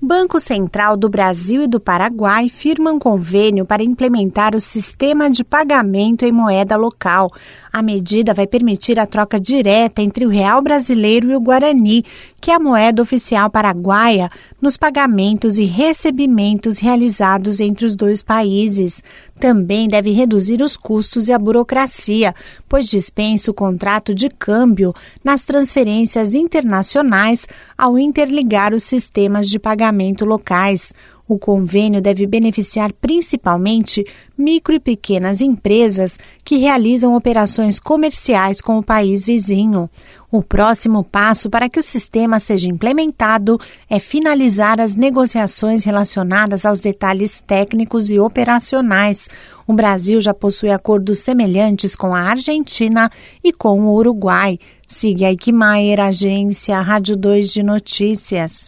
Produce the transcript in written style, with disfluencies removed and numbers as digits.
Banco Central do Brasil e do Paraguai firmam convênio para implementar o sistema de pagamento em moeda local. A medida vai permitir a troca direta entre o real brasileiro e o guarani, que é a moeda oficial paraguaia, nos pagamentos e recebimentos realizados entre os dois países. Também deve reduzir os custos e a burocracia, pois dispensa o contrato de câmbio nas transferências internacionais ao interligar os sistemas de pagamento locais. O convênio deve beneficiar principalmente micro e pequenas empresas que realizam operações comerciais com o país vizinho. O próximo passo para que o sistema seja implementado é finalizar as negociações relacionadas aos detalhes técnicos e operacionais. O Brasil já possui acordos semelhantes com a Argentina e com o Uruguai. Siga Eike Maier, Agência Rádio 2 de Notícias.